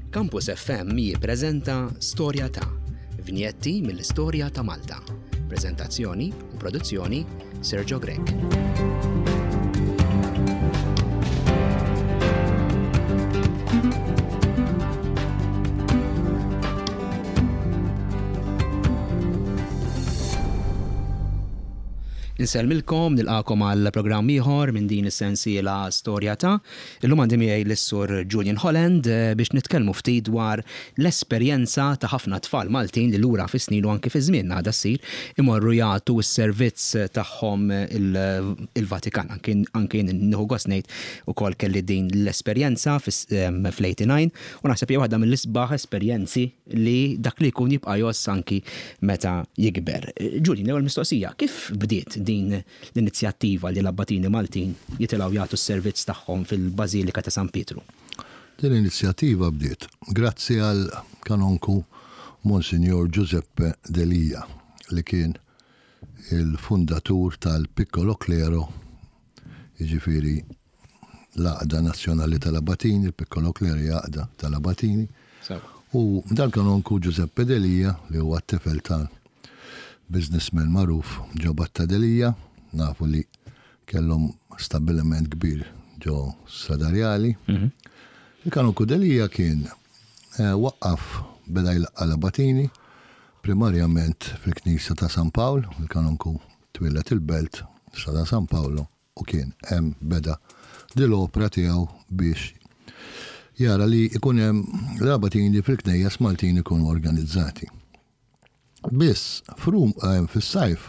Campus FM jippreżenta Storja ta' vinjetti mill-istorja ta' Malta. Preżentazzjoni u produzzjoni Sergio Grek. Nselmilkom nilqakom għal programm ieħor minn din is-sensiela Storja ta'. Illum għandi miegħi l-Sur Julian Holland biex nitkellmu ftit dwar l-esperjenza ta' ħafna tfal Maltin li lura fis-snin u anke fi żmien għadha ssir imorru jagħtu s-servizz tagħhom il-Vatikan. Anke nieħu gost ngħid ukoll kelli din l-esperjenza fl-89 u naħseb hija waħda mill-isbaħ esperjenzi li dak li jkun jibqa' joss anki meta jikber. Julian, l-ewwel mistoqsija, kif bdiet din l-inizjattiva li l-Abbatini Maltin jitilgħu jagħtu s-servizz tagħhom fil-Bażilika ta' San Pietru? Din l-inizjattiva bdiet grazzi għal kanonku Monsignor Giuseppe Delia li kien il-fundatur tal-Piccolo Clero, jiġifieri l-Għaqda Nazzjonali tal-Abbatini, il-Piccolo Clero Għaqda tal-Abbatini. U dal-kanonku Giuseppe Delia li huwa t-tifel businessman magħruf ġo Battadelija, nafu li kellhom stabbiliment kbir ġo Sadarjali. Il-kanonku Delija kien waqqaf beda jlaqqa l-Abbatini, primarjament fil-Knisja ta' San Pawl, il-kanonku twillet il-belt ta' San Paolo u kien hemm beda dil-opra tiegħu biex jara li ikun hemm l-Abbatini fil-Knejjes Maltin ikunu organizzati. Biss, fis-sajf,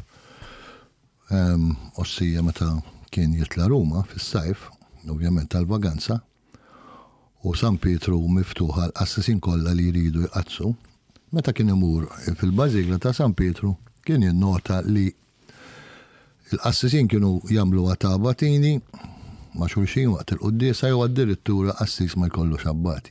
ossija meta kien jitla Ruma fis-sajf, ovvjament tal-vaganza, u San Pietru miftuħa l-qassisin kollha li jridu jqazzu. Meta kien imur fil-Bażilika ta' San Pietru, kien jinnota li l-qassisin kienu jagħmlu ta' Abbatini ma' xulxin waqt il-quddiesa jew addirittura qassis ma jkollux abbati.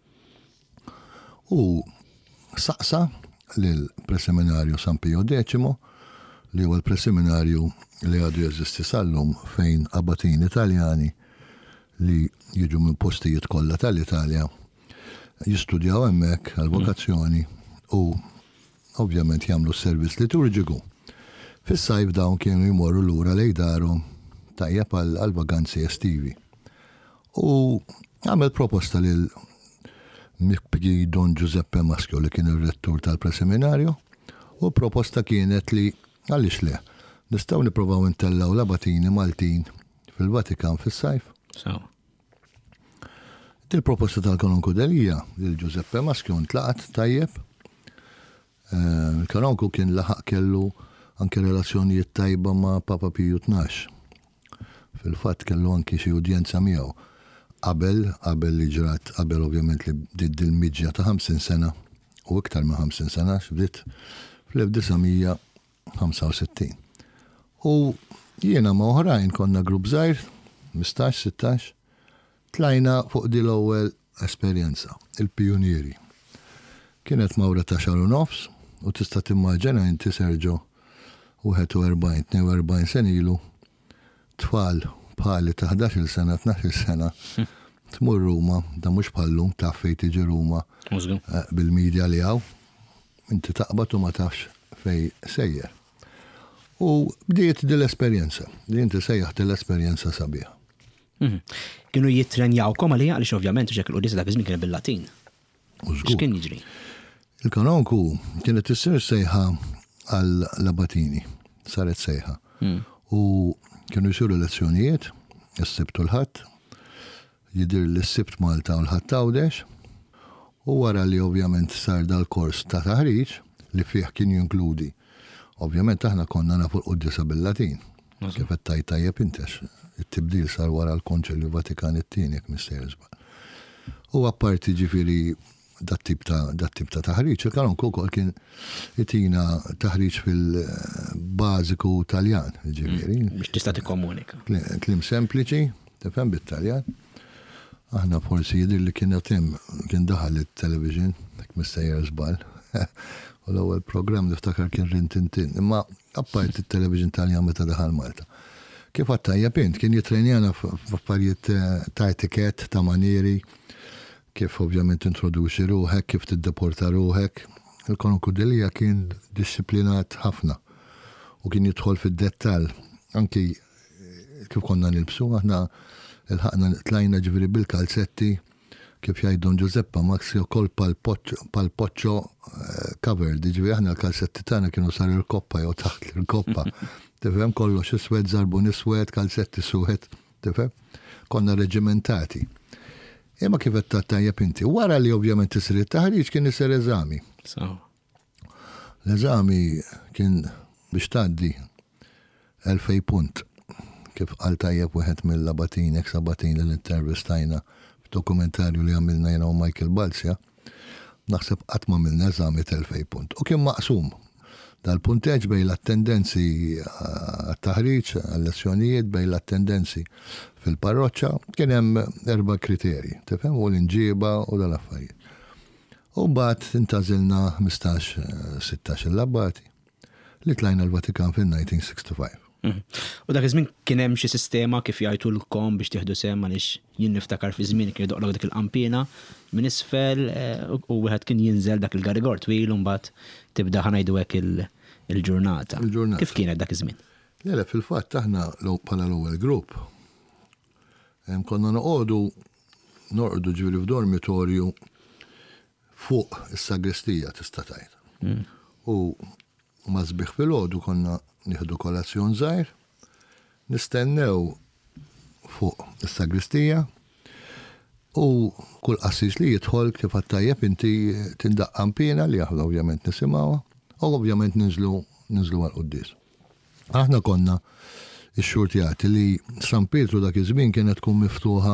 U saqsa l-Preseminarju San Pio X, li huwa l-Preseminarju li għadu jeżisti sal-lum fejn Abbatini Italjani li jiġu minn postijiet kollha tal-Italja jistudjaw hemmhekk għal-vokazzjoni u ovvjament jagħmlu s-servizz liturġiku. Fis-sajf dawn kienu jmorru lura lejn darhom tajjeb għal-vaganzi estivi. U għamel proposta lil Mikpigi Don Giuseppe Maschio li kien ir-rettur tal-Preseminarju u proposta kienet li għaliex le, nistgħu nippruvaw intellaw l-Abbatini Maltin fil-Vatikan fis-sajf. Il-proposta tal-kanonku Delija lil Giuseppe Maschio ntlaqat tajjeb. Il-kanonku kien laħaq kellu anke relazzjonijiet tajba ma' Papa Piju 12. Fil-fatt kellu anke xi udjenza miegħu. Qabel li ġrat, qabel ovvjament li bdiet il-miġja ta' 50 sena u iktar ma' 50 sena bdiet fl-1965. U jiena ma' oħrajn konna grupp żgħir, 15-16, tlajna fuq di l-ewwel esperjenza, il-Pionieri. Kienet mawra ta' xahar u nofs u tista' timmaġina inti Sergio 41-42 sen ilu tfal bħali ta' 11 sena, 12 sena, tmur Ruma, da mhux bħallum ta' fejn tiġi Ruma bil-medja li hawn, inti taqbad u ma tafx fejn sejjer. U bdiet dil-esperjenza, li inti sejjaħt l-esperjenza sabiħa. Kienu jittrenjawkom għalija għaliex ovvjament xekk il-qudisa dak iż-żmien kien bil-Latin. X'kien jiġri? Il-kanonku kienet issir sejħa għall-Abbatini, saret sejħa. U kienu jisiru lezzjonijiet, s-sibt u l-ħadd, jidir l-sibt Malta u l-ħadd Għawdex, u wara li ovvjament sar dal-kors ta' taħriġ li fih kien jinkludi. Ovvjament aħna konna nafu l-Quddisa bil-Latin, kif qed tajjeb intex, it-tibdil sar wara l-Konċilju Vatikan it-tieni jekk mister żball. U apparti ġifieri dat-tip ta' taħriġ, il-kanonku wkoll kien itina taħriġ fil-bażiku Taljan, ġifieri. Biex tista' tikkomunika. Kliem sempliċi, tifhem bit-Taljan. Aħna forsi jidher li kien daħal it-television, jekk mister żball. U l-ewwel programm niftakar kien Rintintin, imma apparti it-television Taljan meta daħal Malta. Kif għattajja pint, kien jitrenjana f'affarijiet ta' etikett, ta' manieri, kif ovvjament introduċi ruħek, kif tiddeporta ruħek. Il-krokodilija kien disciplinat ħafna u kien jidħol fid-dettall. Anki kif konna nilbsu, aħna il-ħaqna tlajna ġifiri bil-kalzetti kif jgħidun Giuseppa Maxi u koll pal-poċċo covered, ġifiri aħna l-kalzetti tagħna kienu sar il-koppa jew taħt il-koppa. Tifhem kollox iswed, żarbun iswed, kalzetti suħet, tifhem? Konna reġimentati. Imma kif qed tajjeb inti. Wara li ovvjament isir it-taħriġ kien isir eżami. L-eżami kien biex tgħaddi 2000 punt. Kif qal tajjeb wieħed mill-Labatin, ex-Labatin li intervistajna f'dokumentarju li għamilna jena u Michael Balzja, naħseb qatt ma għamilna eżami 2000 punt. U kien maqsum dal-punteġġ bejn l-attendenzi għat-taħriġ, għall-lezzjonijiet, bejn l-attendenzi fil-parroċċa, kien hemm 4 kriterji, tifhem, u l-inġiba u dal-affarijiet. U mbagħad intażilna 15-16 il-labbati li tlajna l-Vatikan fil-1965. U dak iż-żmien kien hemm xi sistema kif jgħidulkom biex tieħdu sehem għaliex jien niftakar fi żmien kien jodoqlok dik il-qampina minn isfel u wieħed kien jinżel dak il-garigor twil u mbagħad tibda ħanajdu hekk il-ġurnata. Kif kienet dak iż-żmien? Le, fil-fatt aħna bħala l-ewwel grupp konna norqdu ġifieri f'dormitorju fuq is-sagristija tista' tgħid. U ma sbiħ fil-għodu konna nieħdu kolazzjon żgħir, nistennew fuq is-sagristija u kull qassis li jidħol kif għattajjeb inti tindaq qampina li aħna ovvjament nisimgħuha u ovvjament ninżlu għall-qudies. Aħna konna x-xurtjati li San Pietru dak iż-żmien kienet tkun miftuħa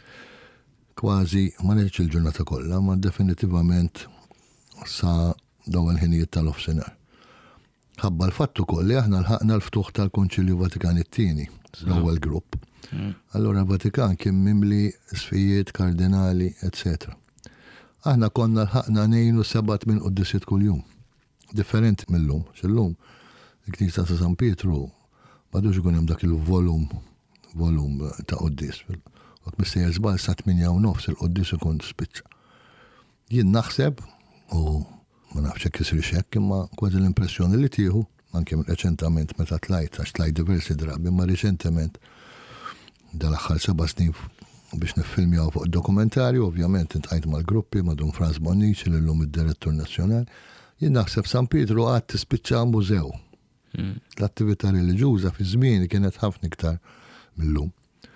kważi ma ngħidx il-ġurnata kollha, ma definitivament sa dawn il-ħinijiet tal-ofsinhar. Ħabba l-fattu kolli aħna l-ħaqna l-ftuħ tal-Konċilju Vatikan it-tieni, l-ewwel grupp. Allora l-Vatikan kien mimli sfijiet kardinali, etc. Aħna konna l-ħaqna ngħinu 7 qudiesiet kuljum. Differenti mill-lum. X'illum il-Knisja ta' San Pietru m'għadux ikun hemm dak il-volum ta' qudies. Waqt mistejjer żball sa 8:30 il-qudies ikun spiċċa. Jien naħseb u ma nafx hekk isir xekk imma kważi l-impressjoni li tieħu anke reċentament meta tlajt għax tlajt diversi drabi, imma reċentement dal-aħħar 7 snin biex niffilmjaw fuq id-dokumentarju, ovvjament intqajt mal-gruppi ma' Dun Franz Bonnici li llum id-Direttur Nazzjonali. Jien naħseb San Pietru għad tispiċċa mużew. L-attività reliġjuża fi żmien kienet ħafna iktar mill-lum.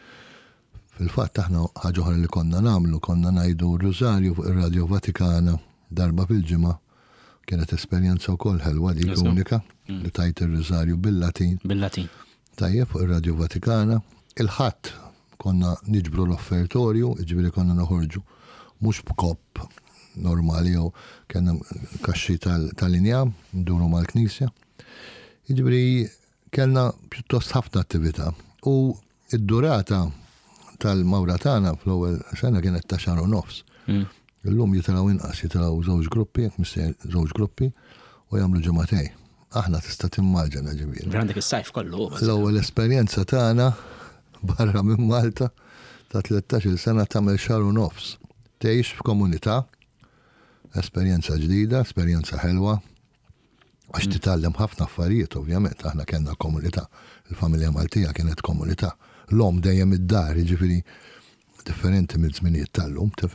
Fil-fatt aħna ħaġa oħra li konna nagħmlu, konna ngħidu r-Rożarju fuq ir-Radju Vatikana darba fil-ġimgħa. Kienet esperjenza wkoll ħelwa dik unika li tajt ir-Rożarju bil-Latin. Tajjeb fuq ir-Radju Vatikana. Il-ħadd konna niġbru l-offertorju, ġifieri konna noħorġu mhux b'kopp normali jew kellna kaxxi tal-injam, nduru mal-Knisja. Jiġifieri kellna pjuttost ħafna attività u id-durata tal-mawra tagħna fl-ewwel sena kienet ta' xahar u nofs. Illum jitraw inqas, jitraw żewġ gruppi, jekk mistejjer żewġ gruppi u jagħmlu ġimagħtej. Aħna tista' timmaġina ġifieri. Għandek is-sajf kollu. L-ewwel esperjenza tagħna barra minn Malta ta' 13-il sena tagħmel xahar u nofs. Tgħix f'komunità, esperjenza ġdida, esperjenza ħelwa, għax titgħallem ħafna affarijiet ovvjament, aħna kellna komunità, il-familja Maltija kienet komunità. L-om dejjem id-dar, jiġifieri differenti mill-żminijiet tal-lum, tifhem.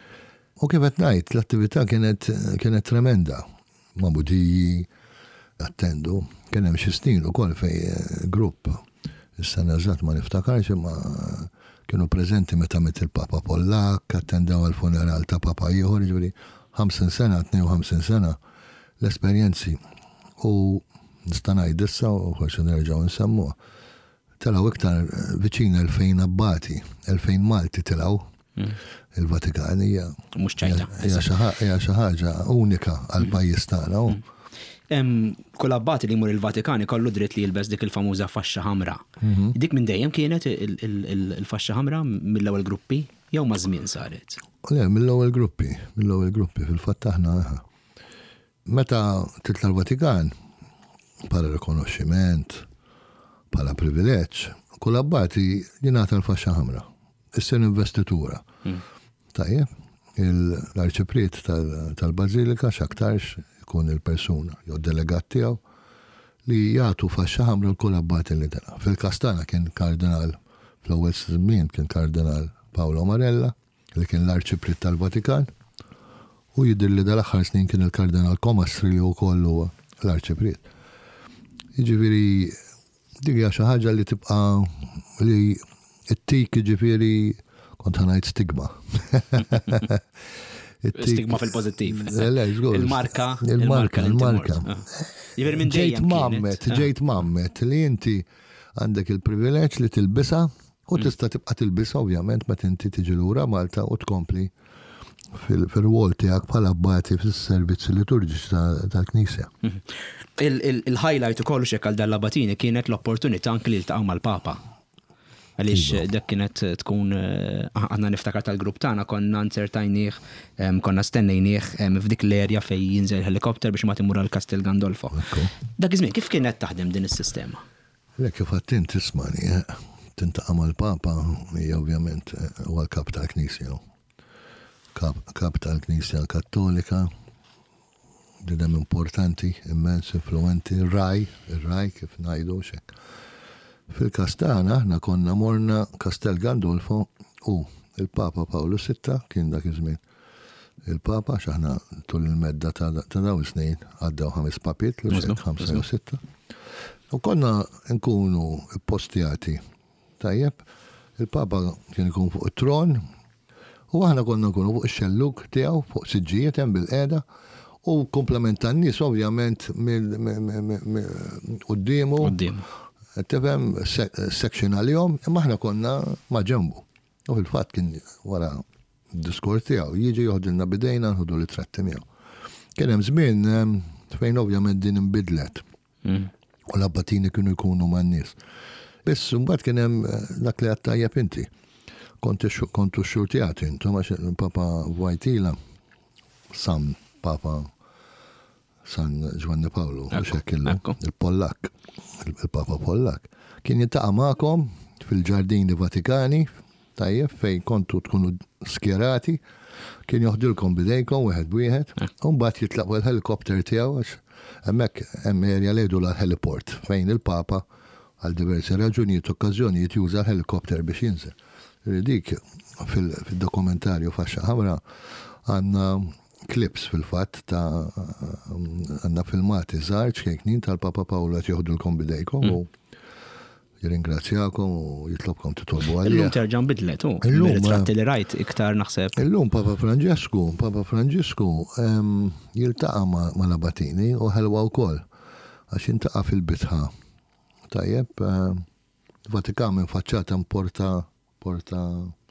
U kif qed ngħid, l-attività kienet tremenda. Ma' budiji attendu, kien hemm xi snin ukoll fejn grupp is-sena eżatt ma niftakarx imma kienu preżenti meta mit il-Papa Pollak, attendew għall-funeral ta' Papa ieħor, jiġifieri 50 sena, 52 sena l-esperjenzi. U nista' ngħid issa u forsi nerġgħu nsemmuha. Telgħu iktar viċin 2000 abbati, 2000 Malti telgħu. Il-Vatikan hija mhux ċajta. Hija xi ħaġa unika għall-pajjiż tagħna. Kull abbati li jmur il-Vatikan ikollu dritt li jilbes dik il-famuża faxxa ħamra. Dik minn dejjem kienet il-faxxa ħamra mill-ewwel gruppi jew ma' żmien saret? Le, mill-ewwel gruppi fil-fatt aħna meta titla' l-Vatikan bħala rikonoxximent, bħala privileġġ, kull abbati jingħata l-faxxa ħamra. Issir investitura. Tajjeb, l-arċipriet tal-Bażilika x'aktarx ikun il-persuna jew delegat tiegħu li jagħtu faxxa ħamra l-kull abbati li tara. Fil-Kastana kien kardinal fl-ewwel żmien kien kardinal Paolo Marella li kien l-arċipriet tal-Vatikan u jidher li dal-aħħar snin kien il-kardinal Comastri li wkoll huwa l-arċipriet. Jiġifieri dik hija xi ħaġa li tibqa' li t-tik jiġifieri kont ngħid stigma. Stigma fil-pożittiv. Il-marka. Jiġifieri minn dejjem ġejt mammet li inti għandek il-privileġġ li tilbisha u tista' tibqa' tilbisha ovvjament meta inti tiġi lura Malta u tkompli fil-rwol tiegħek bħala abbati fis-servizzi liturġiċi tal-Knisja. Il-highlight ukoll xekk għal dal-Labatini kienet l-opportunità anke li ltaqgħu mal-Papa. Għaliex dak kienet tkun għandna niftakar tal-grupp tagħna konna nsertajnieh, konna stennejnieh f'dik l-erja fejn jinżel helikopter biex ma timur għal Castel Gandolfo. Dak iż-żmien kif kienet taħdem din is-sistema? Kif għattin tismani, tintaqa' mal-Papa hija ovvjament huwa l-kap tal-Knisja. Kap tal-Knisja Kattolika, didem importanti, immens, influenti, ir-raj kif ngħidu xek. Fil-Kastana aħna konna morna Castel Gandolfo u il-Papa Paolo VI kien dak iż-żmien. Il-Papa x'aħna tul il-medda ta' dawn is-snin għaddew 5 papiet l 5 u 6. U konna nkunu postjati. Tajjeb, il-Papa kien ikun fuq it-tron u aħna konna nkunu fuq ix-xelluk tiegħu fuq siġġijiet hemm bil-qiegħda u komplement tan-nies ovvjament quddiemu. Tifhem section għal-jom, imma aħna konna ma' ġembu. U fil-fatt kien wara d-diskors tiegħu jiġi joħdilna bidejna nħodu li tratti miegħu. Kien hemm żmien fejn ovvjament din inbidlet. U l-abbatini kienu jkunu man-nies. Biss mbagħad kien hemm dak li għattajjeb inti. Kontu xurtijat intom għax il-Papa Wojtyla San Papa San Giovanni Paolo, il-Pollak, il-Papa Pollak. Kien jintaqa' magħkom fil-ġardini Vatikani, tajjeb, fejn kontu tkunu skjerati, kien joħdilkom bidejkom wieħed, u mbagħad jitlaq il-helikopter tiegħu għax hemmhekk hemm erja lejdu l-heliport fejn il-Papa għal diversi raġunijiet okkażjonijiet juża l-helikopter biex jinżel. Dik fil-dokumentarju Faxxa Ħamra għandna klips fil-fatt ta' għandna filmati żgħar ċkejknin tal-Papa Paolo qed joħdulkom bidejkom u jirringrazzjakom u jitlobkom titolbu għalija. Illum terġa' nbidlet hu. Il-ritratti li rajt iktar naħseb. Illum Papa Franġisku jiltaqa' mal-Abatini u ħelwa wkoll għax jintaqa' fil-bitħa. Tajjeb, Vatikan minn faċċata porta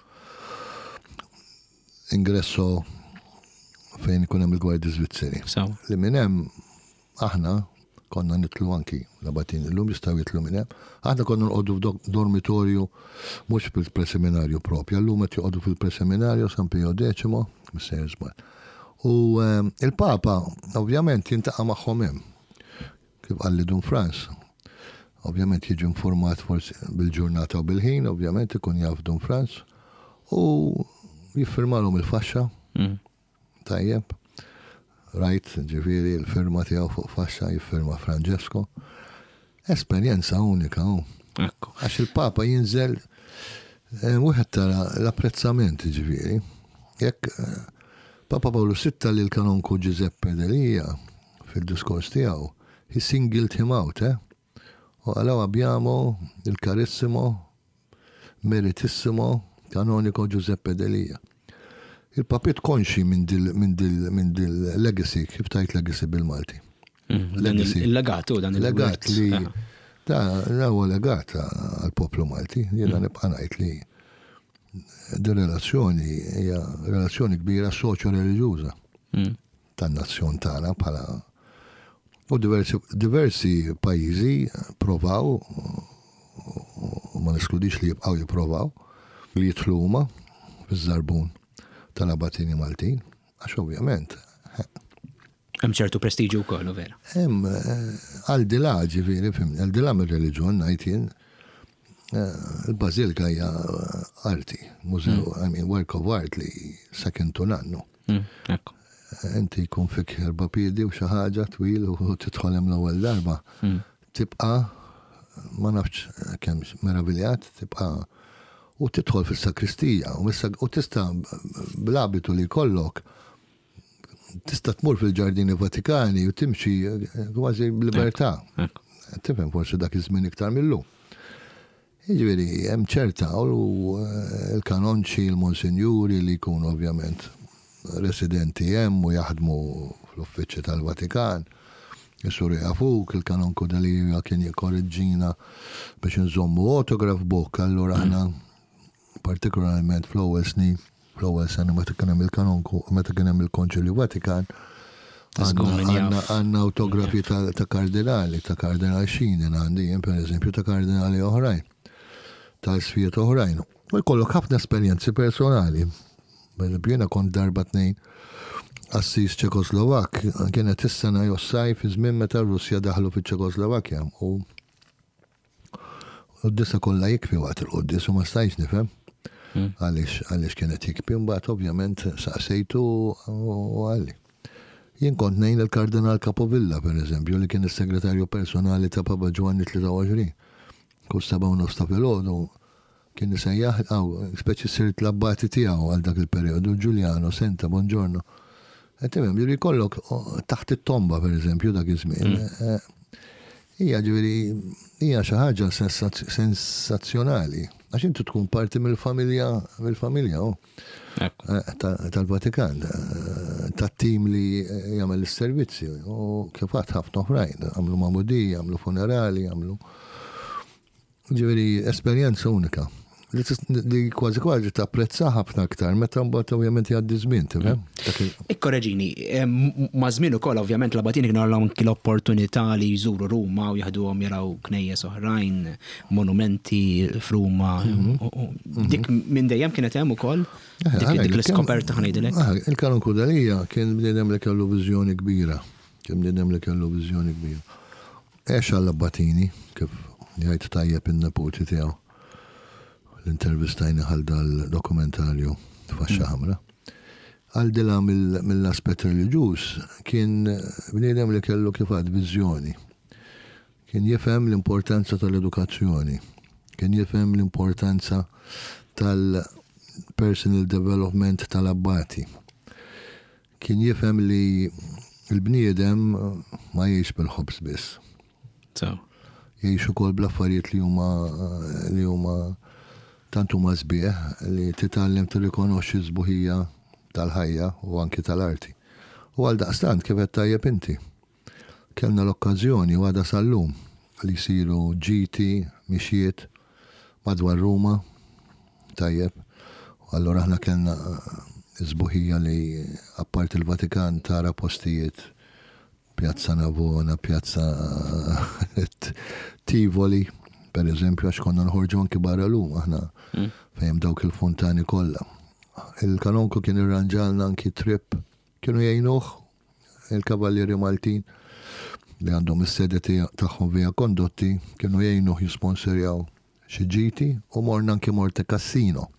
ingresso fejn ikun hemm il-Gwardji Svizzeri. Li minn hemm aħna konna nitlu anki l-Abatini illum jistgħu jitlu minn hemm. Aħna konna nqogħdu f'dormitorju mhux fil-preseminarju propja, llum qed joqogħdu fil-preseminarju San Pio X, Missejjer żball. U il-Papa ovvjament jintaqa' magħhom hemm. Kif qal Dun Franz. Ovvjament jiġi informat forsi bil-ġurnata u bil-ħin, ovvjament ikun jaf Dun Franz u jiffirmalhom il-faxxa. Tajjeb, rajt ġifieri l-firma tiegħu fuq faxxa jiffirma Francesco. Esperjenza unika hu. Għax il-Papa jinżel wieħed tara l-apprezzament ġifieri. Jekk Papa Paolo VI lil kanonku Giuseppe Delia fil-diskors tiegħu, he singled him out, U għalaw abbiamo il-karissimo, meritissimo, kanonico Giuseppe Delia. Il-papit konxi minn dil-legacy, kif tajt legacy bil-Malti. Il-legat, dan il-legat li, da huwa legat għal-poplu Malti. Jena nibqa' ngħid li di-relazzjoni hija relazzjoni kbira soċjo-reliġjuża tan-nazzjon tagħna bħala. U diversi pajjiżi provaw, ma neskludix li jibqgħu jipprovaw, li jidħlu huma fiż-żarbun tal-Abatini Maltin, għax ovvjament. Hemm ċertu prestiġju wkoll vera. Hemm għaldilà ġifieri fimni, għaldilà mir-reliġjon ngħid jien, il-Bażilika hija arti, mużew, work of art li second to none. Inti jkun fik 4 piedi u xi ħaġa twil u tidħol hemm l-ewwel darba. Tibqa' ma nafx kemm meraviljat, tibqa' u tidħol fis-sakristija u tista' bl-abitu li jkollok tista' tmur fil-ġardini Vatikani u timxi kważi b'libertà. Tifhem forsi dak iż-żmien iktar millum. Jiġifieri hemm ċerta u l-kanonċi, l-monsinjuri li jkunu ovvjament residenti hemm u jaħdmu fl-uffiċċju tal-Vatikan. Is-sur Jafuk, il-kanonku Dalija kien jikkorreġġina biex nżommu autograph book, allura aħna partikolarment fl-ewwel sena meta kien hemm il-kanonku, meta kien hemm il-Konċilju Vatikan, għandna autografi ta' kardinali, ta' kardinal Xinin għandi pereżempju ta' kardinali oħrajn, ta' sfijiet oħrajn. U jkollok ħafna esperjenzi personali. Jiena kont darba 2 Assis Ċekoslovak, kienet is-sena jossaj fi żmien meta Russja daħlu fiċ-Ċekoslovakja u d-disa kollha jikfi waqt il-qudies u ma stajx nifhem għaliex kienet jikfi mbagħad ovvjament saqsejtu u għalli. Jien kont ngħin il-Kardinal Capovilla pereżempju li kien is-segretarju personali ta' Papa Ġwanni 23. Kull 7:30 ta' filgħodu kien nisejjaħ speċi sirt l-abbati tiegħu għal dak il-perjodu Giuliano Senta Buongiorno. Għetimem, jiri kollok taħt it-tomba, per eżempju, dak iż-żmien. Hija xi ħaġa sensazzjonali. Għax intu tkun parti mill-familja tal-Vatikan, tat-tim li jagħmel is-servizzi. U kif ħadd ħafna oħrajn, għamlu mamudi, għamlu funerali, għamlu. Ġifieri esperjenza unika. Li kważi tapprezza ħafna aktar, meta mbagħad ovvjament jgħaddi żmien, tifhem? Ikkoreġini, ma' żmien ukoll ovvjament l-Abatini kienu għallhom l-opportunità li jżuru Ruma u jaħduhom jaraw knejjes oħrajn, monumenti f'Ruma. Dik minn dejjem kienet hemm ukoll? Dik l-iskoperta ħanejdilek? Il-Kanonku Dalija kien bniedem li kellu viżjoni kbira. Għex għall-Abatini, kif jgħid tajjeb in-nepoti tiegħu. L-intervistajni ħal dal-dokumentarju Faxxa Ħamra. Għaldila mill-aspett reliġjuż kien bniedem li kellu kif għad viżjoni. Kien jifhem l-importanza tal-edukazzjoni. Kien jifhem l-importanza tal-personal development tal-abbati. Kien jifhem li l-bniedem ma jgħix bil-ħobs biss. Jgħix ukoll bl-affarijiet li huma tantu mażbieħ li titgħallem tirrikonoxxi żbuħija tal-ħajja u anki tal-arti. U għal daqstant kif qed tajjeb inti. Kellna l-okkażjoni u għadha sal-lum li jsiru ġiti, mixjiet madwar Ruma tajjeb. U allura aħna kellna żbuħija li appart il-Vatikan tara postijiet Pjazza Navona, Pjazza Tivoli, per eżempju, għax konna nħorġu anki barra l-lum, aħna fejn dawk il-fontani kollha. Il-Kanonku kien irranġalna anki trip, kienu jgħinuh il-Kavallieri Maltin li għandhom is-sede tagħhom via Kondotti, kienu jgħinuh jisponsorjaw xi ġiti u morna anki Morte Cassino.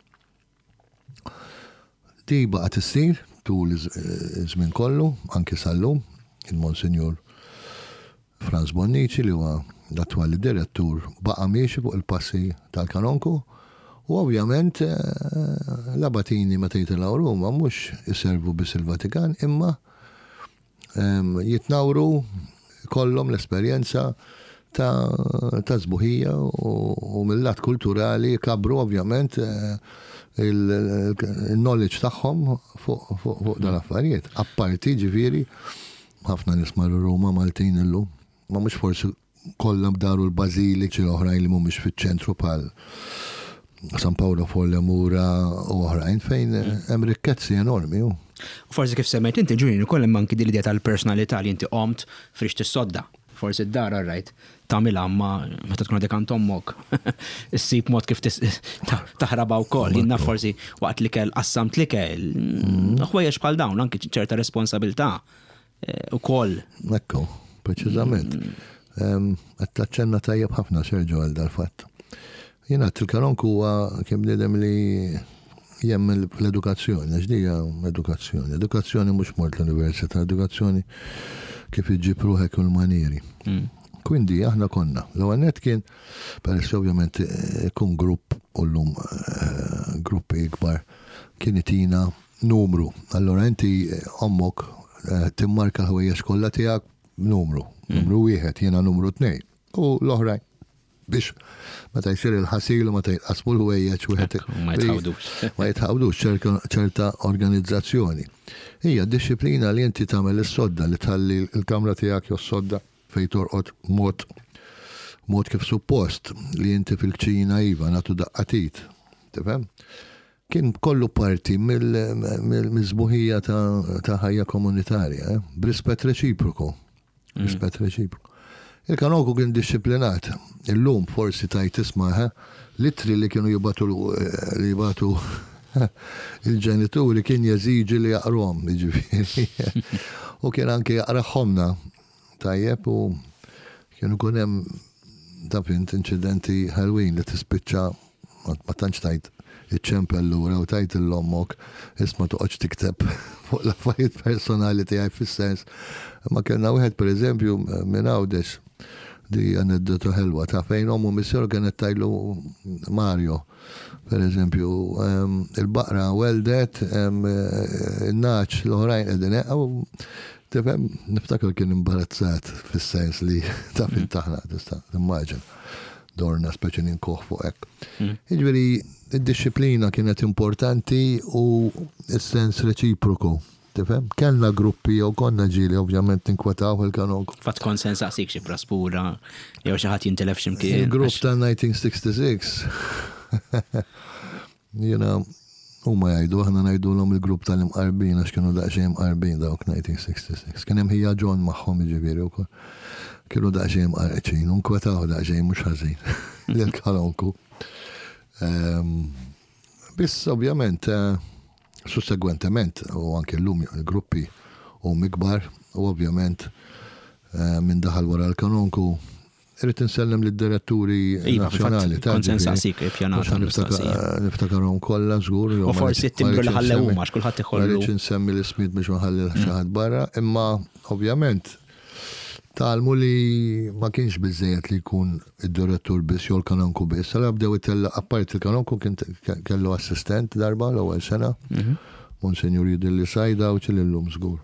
Di baqgħet issir tul iż-żmien kollu, anki sal-lum, il-Monsinjur Franz Bonnici li huwa l-attwali direttur baqa' miexi fuq il-passi tal-Kanonku u ovvjament l-Abatini meta jitilgħu Ruma mhux iservu biss il-Vatikan imma jitnawru kollhom l-esperjenza ta' żbuħija u mill-lat kulturali kabru ovvjament il-knowledge tagħhom fuq dal-affarijiet. Apparti ġifieri ħafna nies marru Ruma Maltin illum, ma mhux forsi kollha bdaru l-bażiliċi oħrajn li mhumiex fiċ-ċentru bħal San Paolo Follemura u oħrajn fejn hemm rikkezzi enormi. Forsi kif semmejt inti Ġunju ukoll hemm anki l-idea tal-personalità li inti qomt frix tissodda. Forsi d-dar rajt tagħmilha ma meta tkun għadek għand ommok. Issib mod kif taħraba wkoll. Jiena forsi waqt li kell qassamt li kell ħwejjeġ bħal dawn anki ċerta responsabilità ukoll. Ekku, preċiżament. Qed taċċenna tajjeb ħafna Serġo għal dal-fatt. Jena il-Kanonku huwa kien bniedem li jemmen l-edukazzjoni, ġdija edukazzjoni. Edukazzjoni mhux mort l-università, edukazzjoni kif iġġib ruħek u l-manieri. Quindi aħna konna. L-ewwel net kien peress ovvjament ikun grupp u llum gruppi ikbar kien itina numru. Allora inti ommok timmarka l-ħwejjeġ kollha tiegħek numru. Numru wieħed, jiena numru 2. U l-oħrajn biex meta jsir il-ħasil u meta jqasmu l-ħwejjeġ wieħed ma jitħawdux ċerta organizzazzjoni. Hija disciplina li inti tagħmel is-sodda li tħalli l-kamra tiegħek jew s-sodda fejn torqod mod kif suppost li inti fil-kċina iva nagħtu daqqatit. Tifhem? Kien kollu parti mill-żbuħija ta' ħajja komunitarja, b'rispett reċiproku. Rispett reċiproku. Il-Kanonku kien disciplinat. Illum forsi tajt ismaħ litri li kienu jibatu il-ġenituri kien jeżiġi li jaqrom, jiġifieri. U kien anke jaqraħomna tajjeb u kienu kunem tapint incidenti Halloween li tispiċċa ma tantx tajt iċ-ċempel lura u tajt l-ommok isma toqgħodx tikteb fuq l-affarijiet personali tiegħi fis-sens. Ma kellna wieħed pereżempju minn Għawdex di aneddotu ħelwa ta' fejn ommu missjor kienet tajlu Mario. pereżempju il-baqra weldet, il-naċ l-oħrajn qegħdin u tifhem niftakar kien imbarazzat fis-sens li taf intaħna tista' immaġin. Dorna speċi ninkoħ fuq hekk. Jiġifieri id-disciplina kienet importanti u s-sens reċiproku. Tifhem? Kellna gruppi jew konna ġieli ovvjament ninkwetaw il-Kanonku. Fatt konsens aqsik xi praspura jew xi ħadd jintilef x'imkien. Il-grupp ta' 1966 jiena huma jgħidu aħna ngħidulhom il-grupp tal-imqarbin għax kienu daqsxejn imqarbin dawk 1966. Kien hemm ħija John magħhom jiġifieri wkoll. Kienu daqsxejn imqarqin, nkwetaw daqsxejn mhux ħażin lill-Kanonku. Biss ovvjament sussegwentement u anke llum il-gruppi u mikbar u ovvjament minn daħal wara l-Kanonku irrid insellem lid-diretturi nazzjonali ta' konsensasik ippjanata niftakarhom kollha żgur. U forsi t-timbru li ħallew huma x'kulħadd iħollu. Rridx insemmi l-ismiet biex ma ħalli xi ħadd barra, imma ovvjament talmu li ma kienx biżejjed li jkun id-direttur biss jew l-Kanonku biss. Sala bdew itella apparti il-Kanonku kien kellu assistent darba l-ewwel sena. Monsenjur Jidilli Sajda u ċilillum żgur.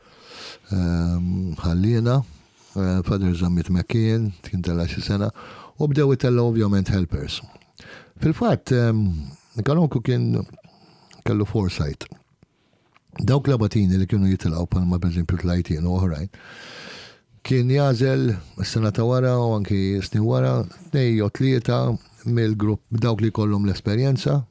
Ħallina Father Zammit McKean, kien tella xi sena, u bdew itella ovvjament helpers. Fil-fatt, il-Kanonku kien kellu foresight. Dawk labatini li kienu jitilgħu palma pereżempju tlajtien u oħrajn, kien jażel s-sena ta' wara u anki snin wara 2 jew 3 mill-grupp dawk li kollhom l-esperjenza,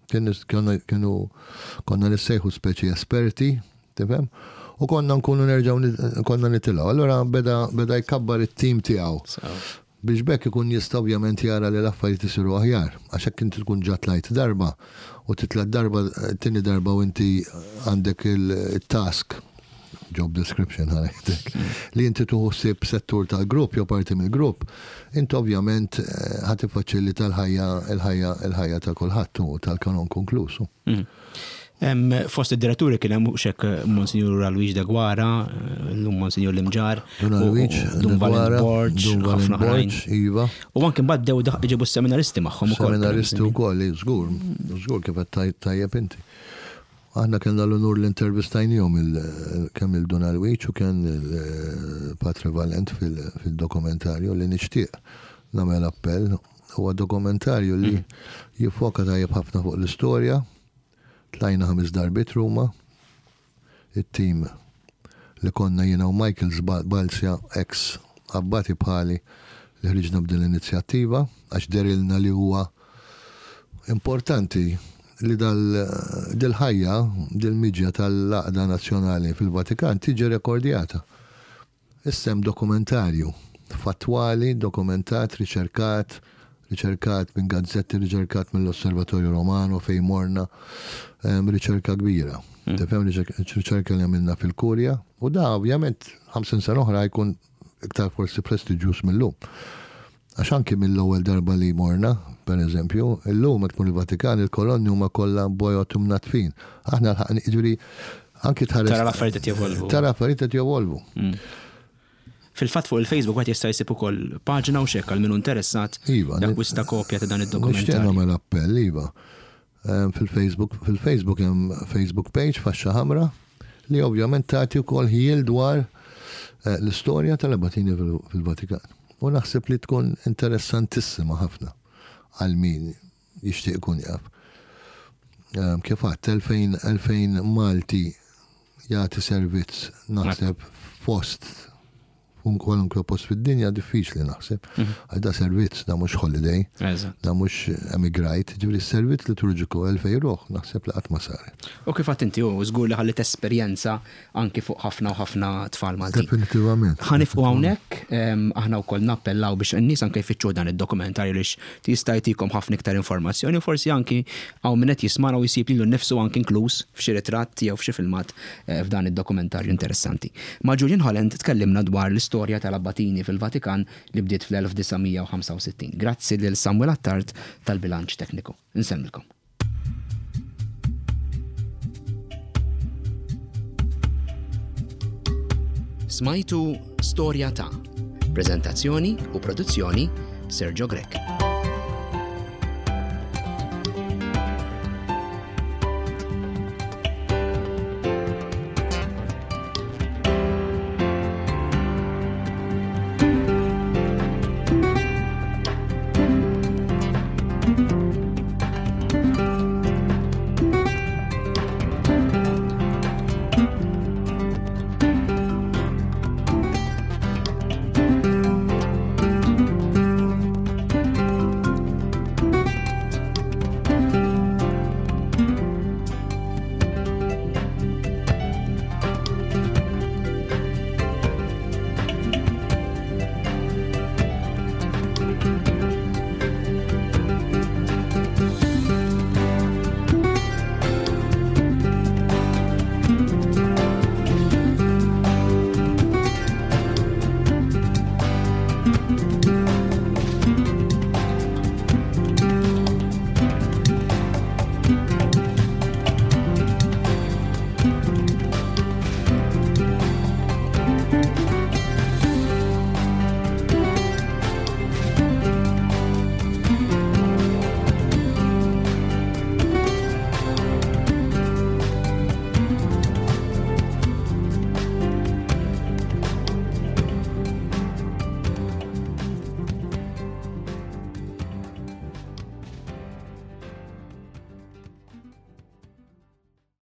konna nissejħu speċi esperti, tifhem? U konna nkunu nerġgħu konna nitilgħu. Allura beda jkabbar it-tim tiegħu. Biex bekk ikun jista' ovvjament jara li l-affarijiet isiru aħjar. Għax hekk inti tkun ġat lajt darba u titla' darba tieni darba u inti għandek il-task job description ħanajtek li inti tuħsib settur tal-grupp jew parti mill-grupp, inti ovvjament ħadd iffaċilita l-ħajja ta' kulħadd u tal-Kanonku inklusu. Fost id-diretturi kien hemm hekk Monsignor Luigi de Guara, llum Monsignor Limġar, Dunval Borġ, ħafna oħrajn. U anke mbagħad bdew iġibu s-seminaristi magħhom ukoll. Seminaristi wkoll, żgur kif qed tajjeb inti. Aħna kellna l-onur l-intervistajnihom kemm il-Donal Wiċ u kien il-Patre Valent fil-dokumentarju li nixtieq nagħmel appell huwa dokumentarju li jiffoka tajjeb ħafna fuq l-istorja. Tlajna 5 darbit Ruma, it-tim li konna jiena u Michael Balsja ex abbati bħali li ħriġna b'din l-inizjattiva għax derilna li huwa importanti li dil-ħajja, dil-miġja tal-laqda nazzjonali fil-Vatikan tiġi rekordjata. Issem dokumentarju, fatwali, dokumentat, riċerkat minn gazzetti, riċerkat mill-Osservatorju Romano fejn morna, riċerka kbira. Tifhem riċerka li għamilna fil-Kurja u da ovvjament 50 sena oħra jkun iktar forsi prestiġjuż mill-lum. Għax anki mill-ewwel darba li morna, per eżempju, illum qed tmur il-Vatikan il-kolonni huma kollha bojotum natfin. Aħna l-ħaqni jiġri anki tħares. Tara l-affarijiet qed jevolvu. Tara l-affarijiet qed jevolvu. Fil-fatt fuq il-Facebook għat jista' jsib ukoll paġna u xekk għal min interessat jakwista kopja ta' dan id-dokumentarju. Nixtieq nagħmel appell iva. Fil-Facebook hemm Facebook page faxxa ħamra li ovvjament tagħti wkoll ħiel dwar l-istorja tal-Abatini fil-Vatikan. U naħseb li tkun interessantissima ħafna għal min jixtieq ikun jaf. Kif għadt 2000 Malti jagħti servizz naħseb fost kwalunkwe post fid-dinja diffiċli naħseb. Għadda servizz, da mhux holiday, da mhux emigrajt, ġifieri s-servizz liturġiku 2000 ruħ, naħseb li qatt ma saret. U kif għadt inti żgur li ħallit esperjenza anki fuq ħafna u ħafna tfal Maltin. Definitivament. Ħanifqu hawnhekk, aħna wkoll nappellaw biex in-nies anke jfittxu dan id-dokumentarju lix tista' jtikom ħafna iktar informazzjoni u forsi anki hawn min qed jisma' u jsib lilu nnifsu anki inkluż f'xi ritratt jew f'xi filmat f'dan id-dokumentarju interessanti. Ma' Julian Holland tkellimna dwar l-istorja tal-Abatini fil-Vatikan li bdiet fl-1965. Grazzi lil Samuel Attard tal-bilanċ tekniku. Nsemmilkom. Smajtu Storja ta' Prezentazzjoni u produzzjoni Sergio Grek.